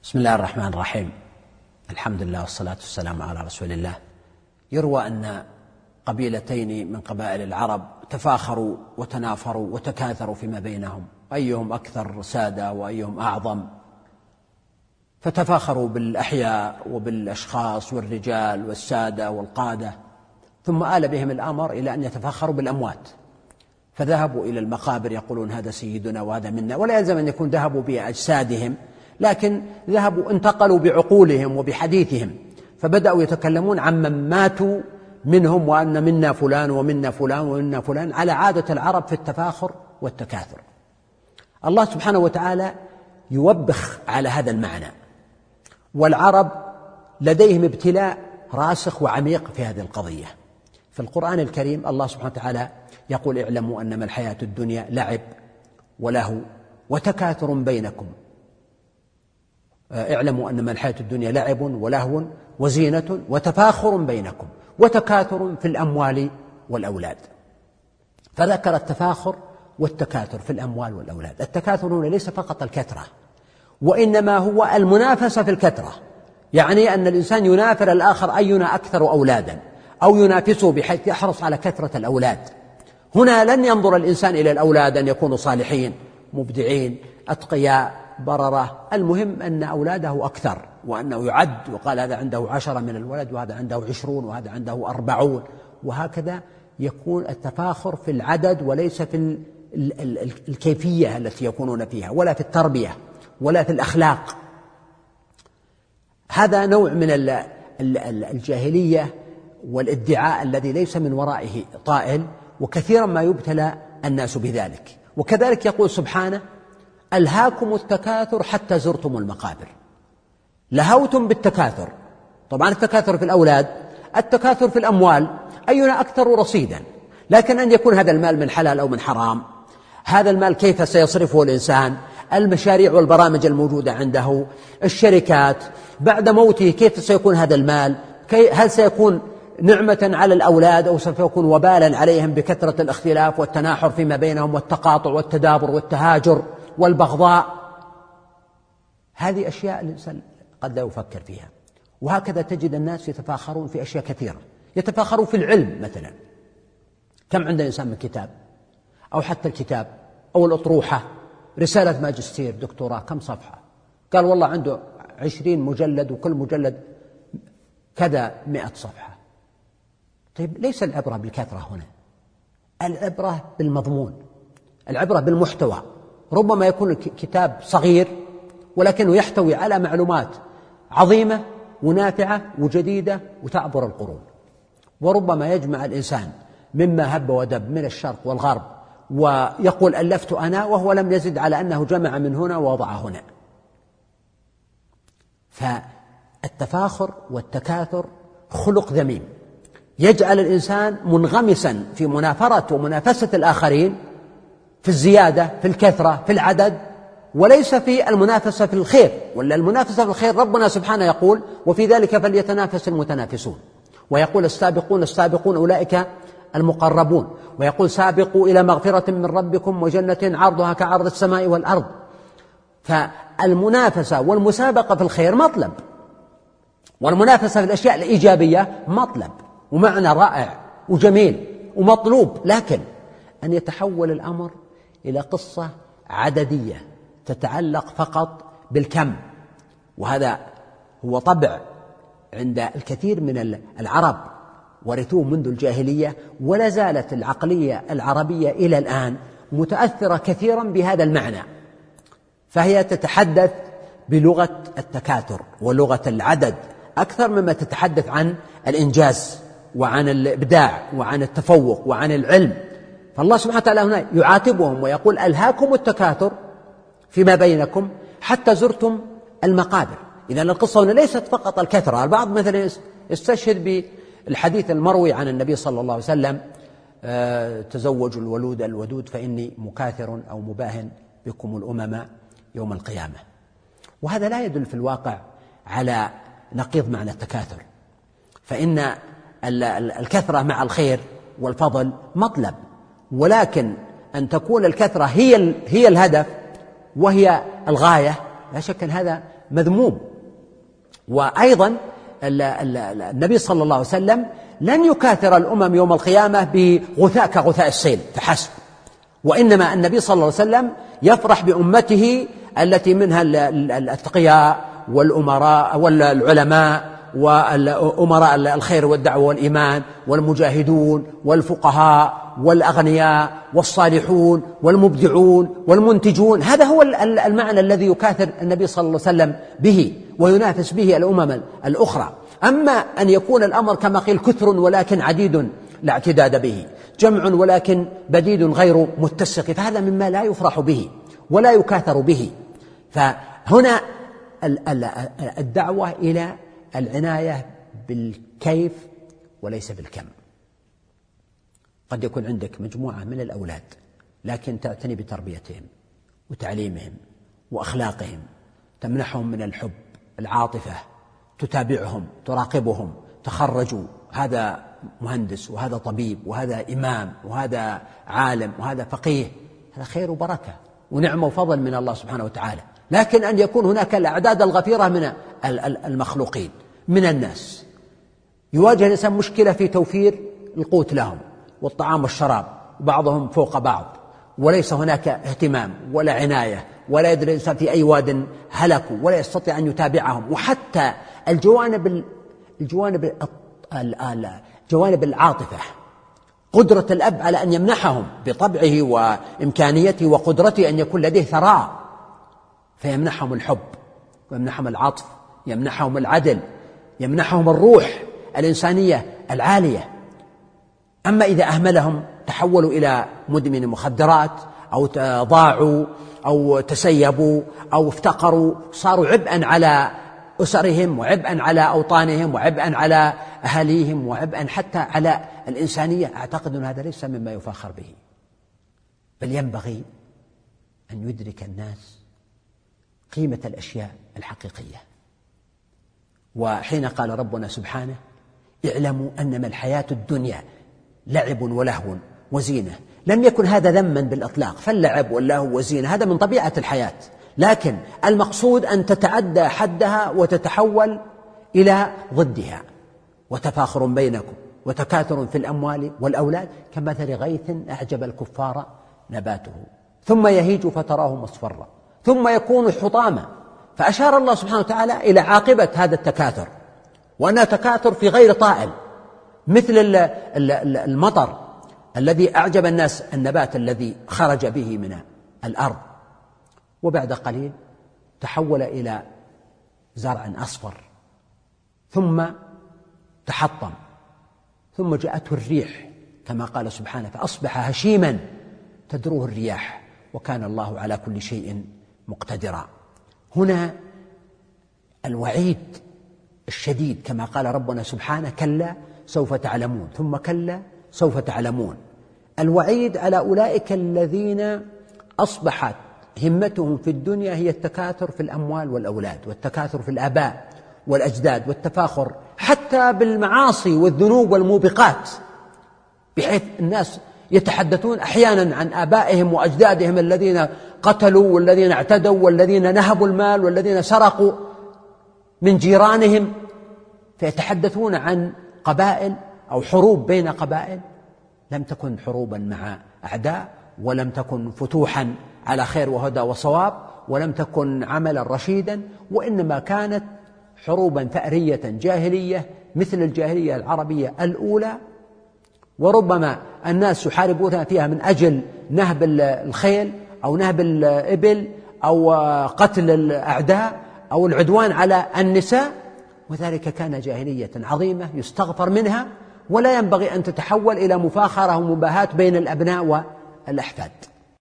بسم الله الرحمن الرحيم. الحمد لله والصلاة والسلام على رسول الله. يروى أن قبيلتين من قبائل العرب تفاخروا وتنافروا وتكاثروا فيما بينهم، أيهم أكثر سادة وأيهم أعظم، فتفاخروا بالأحياء وبالأشخاص والرجال والسادة والقادة، ثم آل بهم الأمر إلى أن يتفاخروا بالأموات، فذهبوا إلى المقابر يقولون هذا سيدنا وهذا منا، ولا يلزم أن يكون ذهبوا بأجسادهم، لكن انتقلوا بعقولهم وبحديثهم، فبدأوا يتكلمون عمن ماتوا منهم وأن منا فلان ومنا فلان ومنا فلان، على عادة العرب في التفاخر والتكاثر. الله سبحانه وتعالى يوبخ على هذا المعنى، والعرب لديهم ابتلاء راسخ وعميق في هذه القضية. في القرآن الكريم الله سبحانه وتعالى يقول: اعلموا أنما الحياة الدنيا لعب ولهو وتكاثر بينكم، اعلموا أنما الحياة الدنيا لعب ولهو وزينة وتفاخر بينكم وتكاثر في الأموال والأولاد. فذكر التفاخر والتكاثر في الأموال والأولاد. التكاثر هنا ليس فقط الكثرة، وإنما هو المنافسة في الكثرة، يعني أن الإنسان ينافر الآخر أينا أكثر أولادا، أو ينافسه بحيث يحرص على كثرة الأولاد. هنا لن ينظر الإنسان إلى الأولاد أن يكونوا صالحين مبدعين أتقياء بررة، المهم أن أولاده أكثر، وأنه يعد وقال هذا عنده 10 من الولد وهذا عنده 20 وهذا عنده 40، وهكذا يكون التفاخر في العدد وليس في الكيفية التي يكونون فيها، ولا في التربية ولا في الأخلاق. هذا نوع من الجاهلية والادعاء الذي ليس من ورائه طائل، وكثيرا ما يبتلى الناس بذلك. وكذلك يقول سبحانه: ألهاكم التكاثر حتى زرتم المقابر. لهوتم بالتكاثر، طبعا التكاثر في الأولاد، التكاثر في الأموال، أينا أكثر رصيدا، لكن أن يكون هذا المال من حلال أو من حرام، هذا المال كيف سيصرفه الإنسان، المشاريع والبرامج الموجودة عنده، الشركات بعد موته كيف سيكون هذا المال، هل سيكون نعمة على الأولاد أو سوف يكون وبالا عليهم بكثرة الاختلاف والتناحر فيما بينهم والتقاطع والتدابر والتهاجر والبغضاء. هذه أشياء الإنسان قد لا يفكر فيها. وهكذا تجد الناس يتفاخرون في أشياء كثيرة، يتفاخرون في العلم مثلا. كم عند إنسان من كتاب، أو حتى الكتاب أو الأطروحة، رسالة ماجستير دكتوراه كم صفحة، قال والله عنده 20 مجلد وكل مجلد كذا 100 صفحة. طيب ليس العبرة بالكثرة هنا، العبرة بالمضمون، العبرة بالمحتوى. ربما يكون كتاب صغير ولكنه يحتوي على معلومات عظيمة ونافعة وجديدة وتعبر القرون، وربما يجمع الإنسان مما هب ودب من الشرق والغرب ويقول ألفت أنا، وهو لم يزد على أنه جمع من هنا ووضع هنا. فالتفاخر والتكاثر خلق ذميم يجعل الإنسان منغمسا في منافرة ومنافسة الآخرين في الزيادة في الكثرة في العدد، وليس في المنافسة في الخير. ولا المنافسة في الخير ربنا سبحانه يقول: وفي ذلك فليتنافس المتنافسون، ويقول: السابقون السابقون أولئك المقربون، ويقول: سابقوا إلى مغفرة من ربكم وجنة عرضها كعرض السماء والأرض. فالمنافسة والمسابقة في الخير مطلب، والمنافسة في الأشياء الإيجابية مطلب ومعنى رائع وجميل ومطلوب، لكن أن يتحول الأمر إلى قصة عددية تتعلق فقط بالكم، وهذا هو طبع عند الكثير من العرب ورثوه منذ الجاهلية، ولا زالت العقلية العربية إلى الآن متأثرة كثيرا بهذا المعنى، فهي تتحدث بلغة التكاثر ولغة العدد أكثر مما تتحدث عن الإنجاز وعن الإبداع وعن التفوق وعن العلم. فالله سبحانه وتعالى هنا يعاتبهم ويقول: ألهاكم التكاثر فيما بينكم حتى زرتم المقابر. إذن القصة هنا ليست فقط الكثرة. البعض مثلا يستشهد بالحديث المروي عن النبي صلى الله عليه وسلم: تزوجوا الولود الودود فإني مكاثر أو مباهن بكم الأمم يوم القيامة. وهذا لا يدل في الواقع على نقيض معنى التكاثر، فإن الكثرة مع الخير والفضل مطلب، ولكن أن تكون الكثرة هي الهدف وهي الغاية، لا شك أن هذا مذموم. وأيضا النبي صلى الله عليه وسلم لن يكاثر الأمم يوم القيامة بغثاء كغثاء السيل فحسب، وإنما النبي صلى الله عليه وسلم يفرح بأمته التي منها الأتقياء والأمراء والعلماء وأمراء الخير والدعوة والإيمان والمجاهدون والفقهاء والأغنياء والصالحون والمبدعون والمنتجون. هذا هو المعنى الذي يكاثر النبي صلى الله عليه وسلم به وينافس به الأمم الأخرى. أما أن يكون الأمر كما قيل كثر ولكن عديد لا اعتداد به، جمع ولكن بديد غير متسق، فهذا مما لا يفرح به ولا يكاثر به. فهنا الدعوة إلى العناية بالكيف وليس بالكم. قد يكون عندك مجموعة من الأولاد لكن تعتني بتربيتهم وتعليمهم وأخلاقهم، تمنحهم من الحب، العاطفة، تتابعهم، تراقبهم، تخرجوا هذا مهندس وهذا طبيب وهذا إمام وهذا عالم وهذا فقيه، هذا خير وبركة ونعمة وفضل من الله سبحانه وتعالى. لكن أن يكون هناك الأعداد الغفيرة من المخلوقين من الناس يواجه الإنسان مشكلة في توفير القوت لهم والطعام والشراب، بعضهم فوق بعض وليس هناك اهتمام ولا عناية، ولا يدري الإنسان في أي واد هلكوا ولا يستطيع أن يتابعهم. وحتى جوانب العاطفة، قدرة الأب على أن يمنحهم بطبعه وإمكانيته وقدرته أن يكون لديه ثراء، فيمنحهم الحب ويمنحهم العطف، يمنحهم العدل، يمنحهم الروح الإنسانية العالية. أما إذا أهملهم تحولوا إلى مدمن مخدرات أو ضاعوا أو تسيبوا أو افتقروا، صاروا عبئا على أسرهم وعبئا على أوطانهم وعبئا على أهاليهم وعبئا حتى على الإنسانية. أعتقد أن هذا ليس مما يفاخر به، بل ينبغي أن يدرك الناس قيمة الأشياء الحقيقية. وحين قال ربنا سبحانه: اعلموا أنما الحياة الدنيا لعب ولهو وزينة، لم يكن هذا ذما بالإطلاق، فاللعب واللهو والزينة هذا من طبيعة الحياة، لكن المقصود أن تتعدى حدها وتتحول إلى ضدها. وتفاخر بينكم وتكاثر في الأموال والأولاد كمثل غيث أعجب الكفار نباته ثم يهيج فتراه مصفرا ثم يكون حطاما. فأشار الله سبحانه وتعالى إلى عاقبة هذا التكاثر، وأنه تكاثر في غير طائل، مثل المطر الذي أعجب الناس النبات الذي خرج به من الأرض، وبعد قليل تحول إلى زرع أصفر ثم تحطم، ثم جاءته الريح كما قال سبحانه: فأصبح هشيما تدروه الرياح وكان الله على كل شيء مقتدرا. هنا الوعيد الشديد كما قال ربنا سبحانه: كلا سوف تعلمون ثم كلا سوف تعلمون. الوعيد على أولئك الذين أصبحت همتهم في الدنيا هي التكاثر في الأموال والأولاد، والتكاثر في الآباء والأجداد، والتفاخر حتى بالمعاصي والذنوب والموبقات، بحيث الناس يتحدثون أحيانا عن آبائهم وأجدادهم الذين قتلوا والذين اعتدوا والذين نهبوا المال والذين سرقوا من جيرانهم، فيتحدثون عن قبائل أو حروب بين قبائل لم تكن حروبا مع أعداء، ولم تكن فتوحا على خير وهدى وصواب، ولم تكن عملا رشيدا، وإنما كانت حروبا ثأرية جاهلية مثل الجاهلية العربية الأولى، وربما الناس يحاربونها فيها من أجل نهب الخيل أو نهب الإبل أو قتل الأعداء أو العدوان على النساء، وذلك كان جاهلية عظيمة يستغفر منها، ولا ينبغي أن تتحول إلى مفاخرة ومباهاة بين الأبناء والأحفاد.